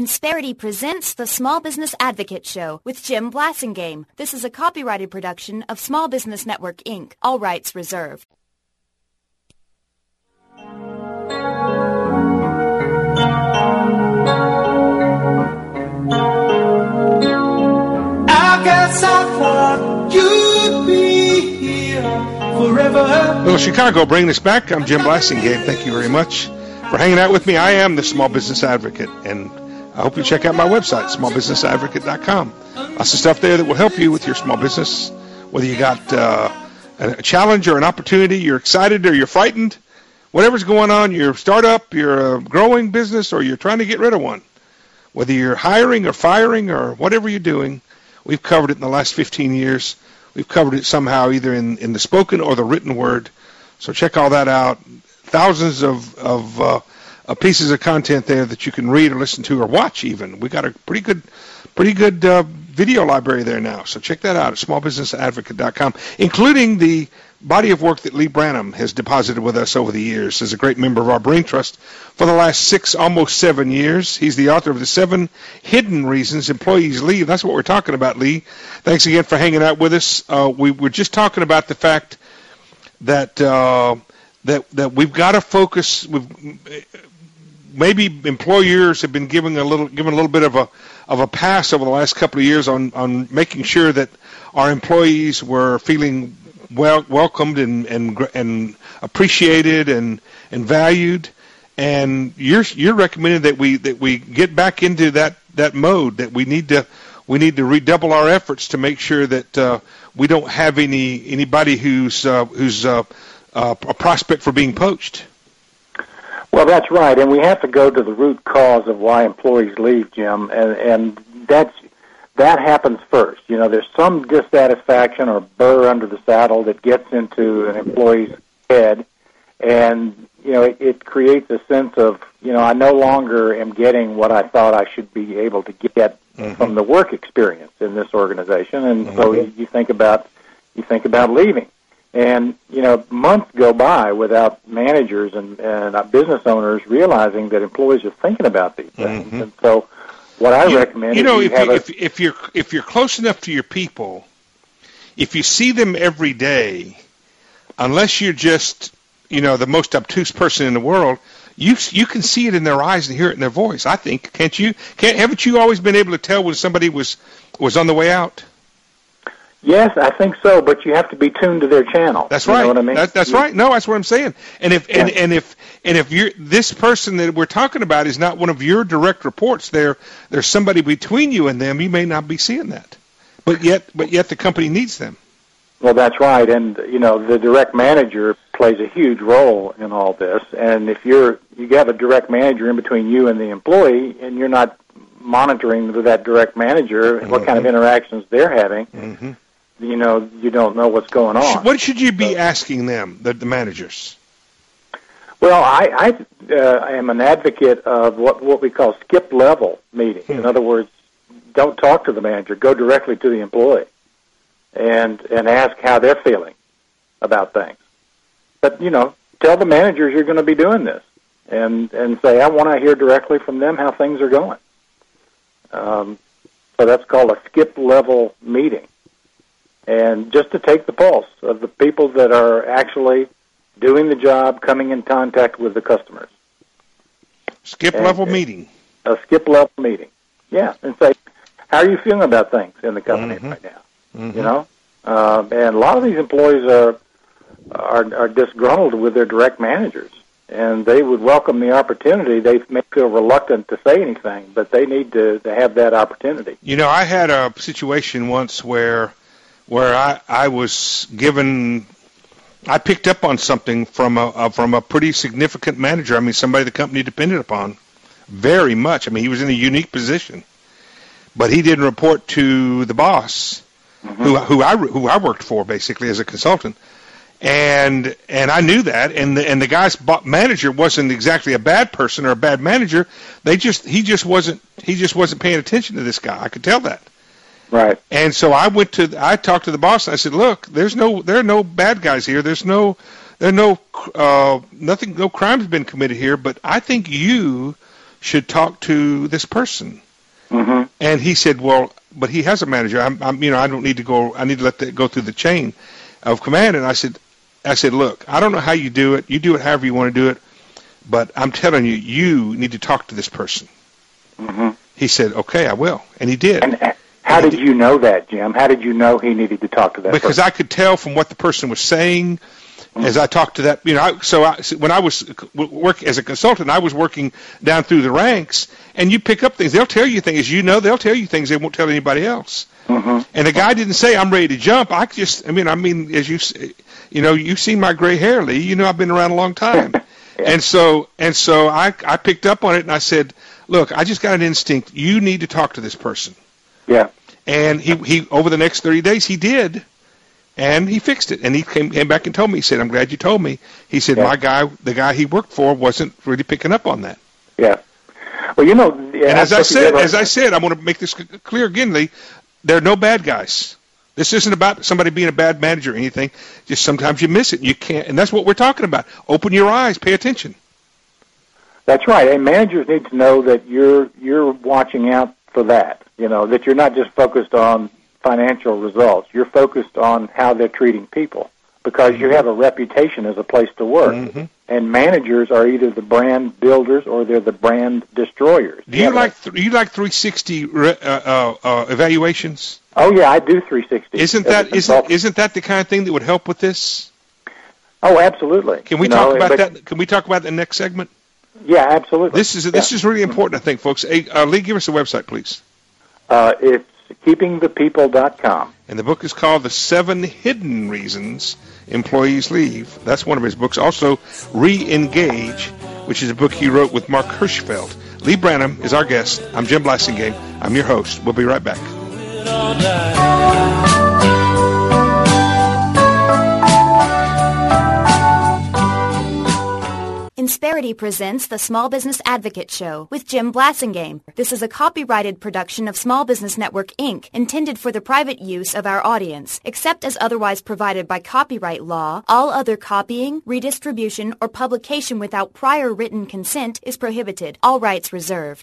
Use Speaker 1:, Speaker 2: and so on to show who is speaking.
Speaker 1: Insperity presents the Small Business Advocate Show with Jim Blasingame. This is a copyrighted production of Small Business Network, Inc., all rights reserved.
Speaker 2: I guess I thought you'd be here forever.
Speaker 3: Little Chicago bringing us back. I'm Jim Blasingame. Thank you very much for hanging out with me. I am the Small Business Advocate, and I hope you check out my website, smallbusinessadvocate.com. Lots of stuff there that will help you with your small business, whether you got a challenge or an opportunity, you're excited or you're frightened, whatever's going on, your startup, your growing business, or you're trying to get rid of one. Whether you're hiring or firing or whatever you're doing, we've covered it in the last 15 years. We've covered it somehow either in the spoken or the written word. So check all that out. Thousands of pieces of content there that you can read or listen to or watch even. We got a pretty good video library there now. So check that out at smallbusinessadvocate.com, including the body of work that Lee Branham has deposited with us over the years as a great member of our Brain Trust for the last 6, almost 7 years. He's the author of the 7 Hidden Reasons Employees Leave. That's what we're talking about, Lee. Thanks again for hanging out with us. We were just talking about the fact that that we've got to focus. Maybe employers have been given a little bit of a pass over the last couple of years on making sure that our employees were feeling welcomed and appreciated and valued. And you're recommending that we get back into that mode, that we need to redouble our efforts to make sure that we don't have anybody who's a prospect for being poached.
Speaker 4: Well, that's right, and we have to go to the root cause of why employees leave, Jim, and that happens first. You know, there's some dissatisfaction or burr under the saddle that gets into an employee's head, and, you know, it creates a sense of, you know, I no longer am getting what I thought I should be able to get from the work experience in this organization, and so you think about leaving. And, you know, months go by without managers and business owners realizing that employees are thinking about these things. And so what I recommend is
Speaker 3: if you're close enough to your people, if you see them every day, unless you're just, you know, the most obtuse person in the world, you can see it in their eyes and hear it in their voice, I think. Haven't you always been able to tell when somebody was on the way out?
Speaker 4: Yes, I think so, but you have to be tuned to their channel.
Speaker 3: That's right.
Speaker 4: You know what I mean?
Speaker 3: That's right. No, that's what I'm saying. And if you're this person that we're talking about is not one of your direct reports, there's somebody between you and them. You may not be seeing that, but yet the company needs them.
Speaker 4: Well, that's right. And you know, the direct manager plays a huge role in all this. And if you have a direct manager in between you and the employee, and you're not monitoring with that direct manager what kind of interactions they're having. You know, you don't know what's going on.
Speaker 3: What should you be asking them, the managers?
Speaker 4: Well, I am an advocate of what we call skip level meetings. In other words, don't talk to the manager. Go directly to the employee and ask how they're feeling about things. But, you know, tell the managers you're going to be doing this and say, I want to hear directly from them how things are going. So that's called a skip level meeting. And just to take the pulse of the people that are actually doing the job, coming in contact with the customers.
Speaker 3: Skip level meeting.
Speaker 4: A skip level meeting. Yeah, and say, how are you feeling about things in the company right now? You know, and a lot of these employees are disgruntled with their direct managers, and they would welcome the opportunity. They may feel reluctant to say anything, but they need to have that opportunity.
Speaker 3: You know, I had a situation once where I was given, I picked up on something from a pretty significant manager. I mean, somebody the company depended upon very much. I mean, he was in a unique position, but he didn't report to the boss, who I worked for basically as a consultant, and I knew that. And the guy's manager wasn't exactly a bad person or a bad manager. He just wasn't paying attention to this guy. I could tell that.
Speaker 4: Right.
Speaker 3: And so I talked to the boss and I said, look, there are no bad guys here. No crimes have been committed here, but I think you should talk to this person.
Speaker 4: Mm-hmm.
Speaker 3: And he said, well, but he has a manager. I don't need to go. I need to let that go through the chain of command. And I said, look, I don't know how you do it. You do it however you want to do it. But I'm telling you, you need to talk to this person.
Speaker 4: Mm-hmm.
Speaker 3: He said, okay, I will. And he did.
Speaker 4: And how did you know that, Jim? How did you know he needed to talk to that person?
Speaker 3: Because I could tell from what the person was saying as I talked to that. When I was working as a consultant, I was working down through the ranks, and you pick up things. They'll tell you things. They'll tell you things they won't tell anybody else.
Speaker 4: Mm-hmm.
Speaker 3: And the guy didn't say, I'm ready to jump. As you see my gray hair, Lee. I've been around a long time.
Speaker 4: Yeah.
Speaker 3: And so I picked up on it, and I said, look, I just got an instinct. You need to talk to this person.
Speaker 4: Yeah.
Speaker 3: And he over the next 30 days, he did. And he fixed it. And he came back and told me. He said, I'm glad you told me. He said, the guy he worked for wasn't really picking up on that.
Speaker 4: Yeah. Well,
Speaker 3: and as I said, I want to make this clear again, Lee, there are no bad guys. This isn't about somebody being a bad manager or anything. Just sometimes you miss it. You can't, and that's what we're talking about. Open your eyes. Pay attention.
Speaker 4: That's right. And managers need to know that you're watching out for that. That you're not just focused on financial results. You're focused on how they're treating people, because you have a reputation as a place to work.
Speaker 3: Mm-hmm.
Speaker 4: And managers are either the brand builders or they're the brand destroyers.
Speaker 3: Do you like 360 evaluations?
Speaker 4: Oh yeah, I do 360.
Speaker 3: Isn't that the kind of thing that would help with this?
Speaker 4: Oh, absolutely.
Speaker 3: Can we talk about that? Can we talk about the next segment?
Speaker 4: Yeah, absolutely.
Speaker 3: This is really important, I think, folks. Hey, Lee, give us a website, please.
Speaker 4: It's keepingthepeople.com.
Speaker 3: And the book is called The 7 Hidden Reasons Employees Leave. That's one of his books. Also, Re-Engage, which is a book he wrote with Mark Hirschfeld. Lee Branham is our guest. I'm Jim Blasingame. I'm your host. We'll be right back.
Speaker 1: Insperity presents the Small Business Advocate Show with Jim Blasingame. This is a copyrighted production of Small Business Network, Inc., intended for the private use of our audience. Except as otherwise provided by copyright law, all other copying, redistribution, or publication without prior written consent is prohibited. All rights reserved.